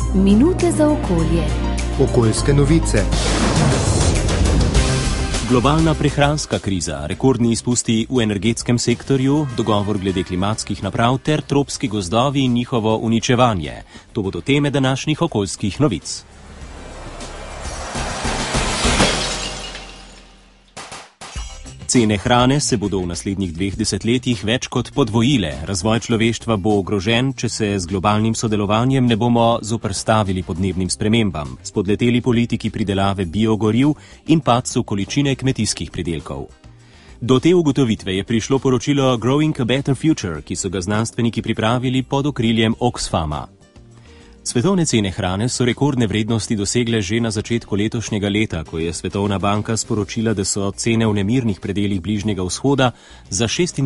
Minute za okolje. Okoljske novice. Globalna prehranska kriza, rekordni izpusti v energetskem sektorju, dogovor glede klimatskih naprav ter tropski gozdovi in njihovo uničevanje. To bodo teme današnjih okoljskih novic. Cene hrane se bodo v naslednjih 2 desetletjih več kot podvojile. Razvoj človeštva bo ogrožen, če se z globalnim sodelovanjem ne bomo zoperstavili podnebnim spremembam, spodleteli politiki pridelave biogoriv in padcu količine kmetijskih pridelkov. Do te ugotovitve je prišlo poročilo Growing a Better Future, ki so ga znanstveniki pripravili pod okriljem Oxfama. Svetovne cene hrane so rekordne vrednosti dosegle že na začetku letošnjega leta, ko je Svetovna banka sporočila, da so cene v nemirnih predelih Bližnjega vzhoda za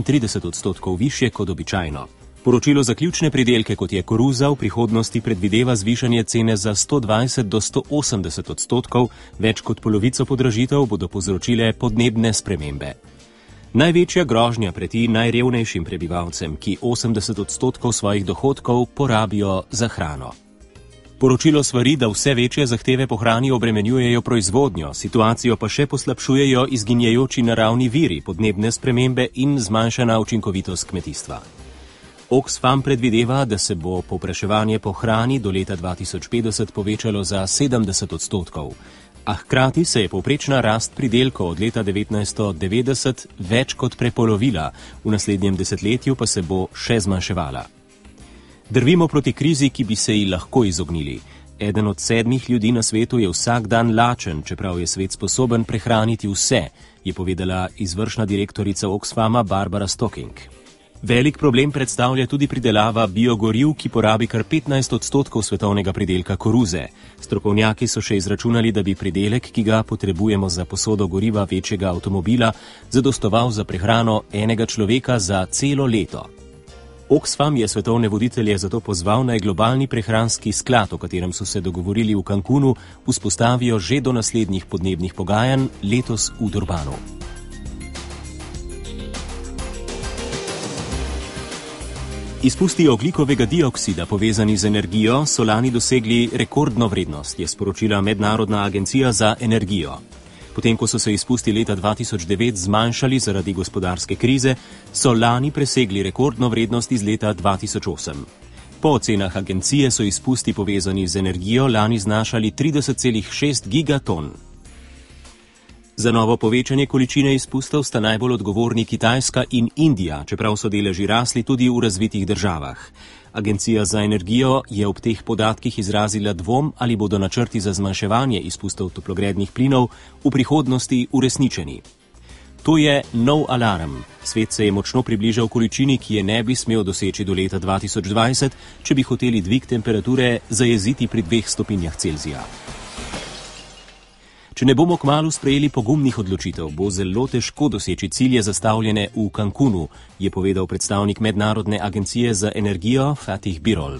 36% višje kot običajno. Poročilo za ključne pridelke, kot je koruza, v prihodnosti predvideva zvišanje cene za 120 do 180%, več kot polovico podražitev bodo povzročile podnebne spremembe. Največja grožnja preti najrevnejšim prebivalcem, ki 80% svojih dohodkov porabijo za hrano. Poročilo svari, da vse večje zahteve po hrani obremenjujejo proizvodnjo, situacijo pa še poslabšujejo izginjajoči naravni viri, podnebne spremembe in zmanjšana učinkovitost kmetijstva. Oxfam predvideva, da se bo povpraševanje po hrani do leta 2050 povečalo za 70%, a hkrati se je povprečna rast pridelkov od leta 1990 več kot prepolovila, v naslednjem desetletju pa se bo še zmanjševala. Drvimo proti krizi, ki bi se ji lahko izognili. Eden od 7 ljudi na svetu je vsak dan lačen, čeprav je svet sposoben prehraniti vse, je povedala izvršna direktorica Oxfama Barbara Stocking. Velik problem predstavlja tudi pridelava biogoriv, ki porabi kar 15% svetovnega pridelka koruze. Strokovnjaki so še izračunali, da bi pridelek, ki ga potrebujemo za posodo goriva večjega avtomobila, zadostoval za prehrano enega človeka za celo leto. Oxfam je svetovne voditelje zato pozval, naj globalni prehranski sklad, o katerem so se dogovorili v Cancunu, vzpostavijo že do naslednjih podnebnih pogajanj letos v Durbanu. Izpusti ogljikovega dioksida povezani z energijo so lani dosegli rekordno vrednost, je sporočila Mednarodna agencija za energijo. Potem, ko so se izpusti leta 2009 zmanjšali zaradi gospodarske krize, so lani presegli rekordno vrednost iz leta 2008. Po ocenah agencije so izpusti povezani z energijo lani znašali 30,6 gigaton. Za novo povečanje količine izpustov sta najbolj odgovorni Kitajska in Indija, čeprav so deleži rasli tudi v razvitih državah. Agencija za energijo je ob teh podatkih izrazila dvom, ali bodo načrti za zmanjševanje izpustov toplogrednih plinov v prihodnosti uresničeni. To je nov alarm. Svet se je močno približal količini, ki je ne bi smel doseči do leta 2020, če bi hoteli dvig temperature zajeziti pri 2 stopinjah Celzija. Če ne bomo kmalu sprejeli pogumnih odločitev, bo zelo težko doseči cilje zastavljene v Cancunu, je povedal predstavnik Mednarodne agencije za energijo Fatih Birol.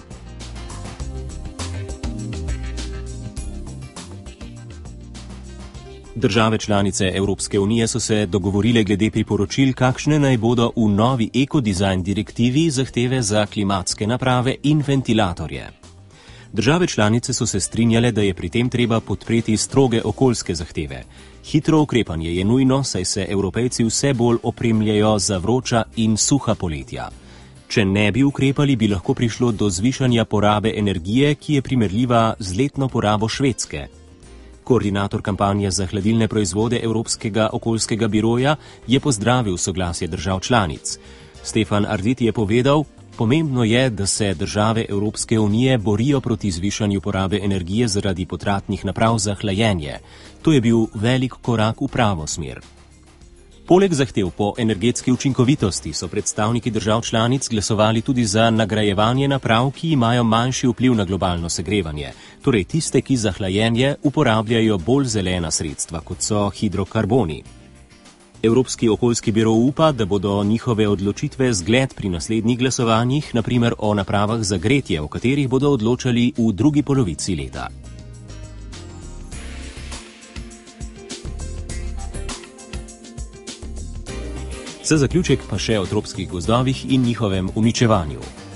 Države članice Evropske unije so se dogovorile glede priporočil, kakšne naj bodo v novi ekodizajn direktivi zahteve za klimatske naprave in ventilatorje. Države članice so se strinjale, da je pri tem treba podpreti stroge okoljske zahteve. Hitro ukrepanje je nujno, saj se Evropejci vse bolj opremljajo za vroča in suha poletja. Če ne bi ukrepali, bi lahko prišlo do zvišanja porabe energije, ki je primerljiva z letno porabo Švedske. Koordinator kampanje za hladilne proizvode Evropskega okoljskega biroja je pozdravil soglasje držav članic. Stefan Arditi je povedal: pomembno je, da se države Evropske unije borijo proti zvišanju porabe energije zaradi potratnih naprav za hlajenje. To je bil velik korak v pravo smer. Poleg zahtev po energetski učinkovitosti so predstavniki držav članic glasovali tudi za nagrajevanje naprav, ki imajo manjši vpliv na globalno segrevanje, torej tiste, ki za hlajenje uporabljajo bolj zelena sredstva, kot so hidrokarboni. Evropski okoljski biro upa, da bodo njihove odločitve zgled pri naslednjih glasovanjih, na primer o napravah za gretje, o katerih bodo odločali v drugi polovici leta. Za zaključek pa še o tropskih gozdovih in njihovem uničevanju.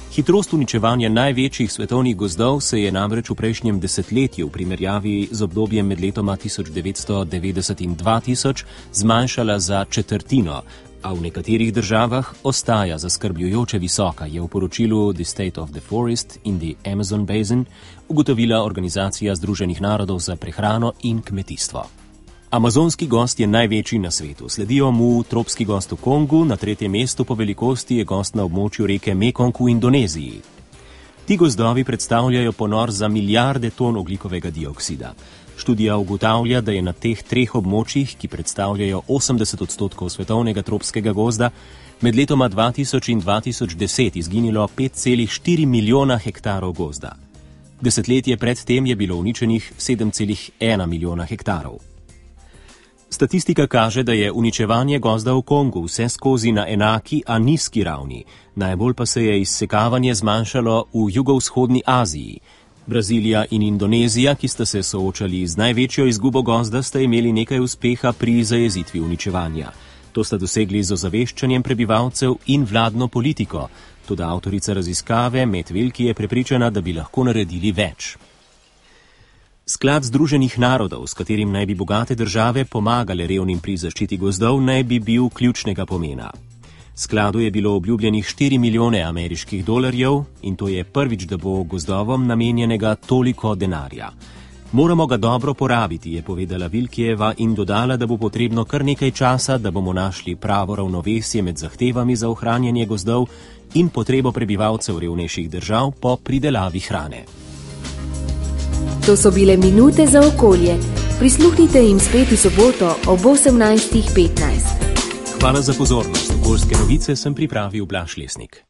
Hitrost uničevanja največjih svetovnih gozdov se je namreč v prejšnjem desetletju v primerjavi z obdobjem med letoma 1990 in 2000 zmanjšala za četrtino, a v nekaterih državah ostaja zaskrbljujoče visoka, je v poročilu The State of the Forest in the Amazon Basin ugotovila Organizacija Združenih narodov za prehrano in kmetijstvo. Amazonski gozd je največji na svetu, sledijo mu tropski gozd v Kongu, na tretjem mestu po velikosti je gozd na območju reke Mekong v Indoneziji. Ti gozdovi predstavljajo ponor za milijarde ton ogljikovega dioksida. Študija ugotavlja, da je na teh treh območjih, ki predstavljajo 80% svetovnega tropskega gozda, med letoma 2000 in 2010 izginilo 5,4 milijona hektarov gozda. Desetletje predtem je bilo uničenih 7,1 milijona hektarov. Statistika kaže, da je uničevanje gozda v Kongu vse skozi na enaki, a nizki ravni. Najbolj pa se je izsekavanje zmanjšalo v jugovzhodni Aziji. Brazilija in Indonezija, ki sta se soočali z največjo izgubo gozda, sta imeli nekaj uspeha pri zajezitvi uničevanja. To sta dosegli z ozaveščanjem prebivalcev in vladno politiko. Toda avtorica raziskave Matt Wilkie je prepričana, da bi lahko naredili več. Sklad Združenih narodov, s katerim naj bi bogate države pomagale revnim pri zaščiti gozdov, naj bi bil ključnega pomena. Skladu je bilo obljubljenih 4 milijone ameriških dolarjev in to je prvič, da bo gozdovom namenjenega toliko denarja. Moramo ga dobro porabiti, je povedala Wilkieva in dodala, da bo potrebno kar nekaj časa, da bomo našli pravo ravnovesje med zahtevami za ohranjanje gozdov in potrebo prebivalcev revnejših držav po pridelavi hrane. To so bile minute za okolje. Prisluhnite jim spet v soboto ob 18:15. Hvala za pozornost. Okoljske novice sem pripravil Blaž Lesnik.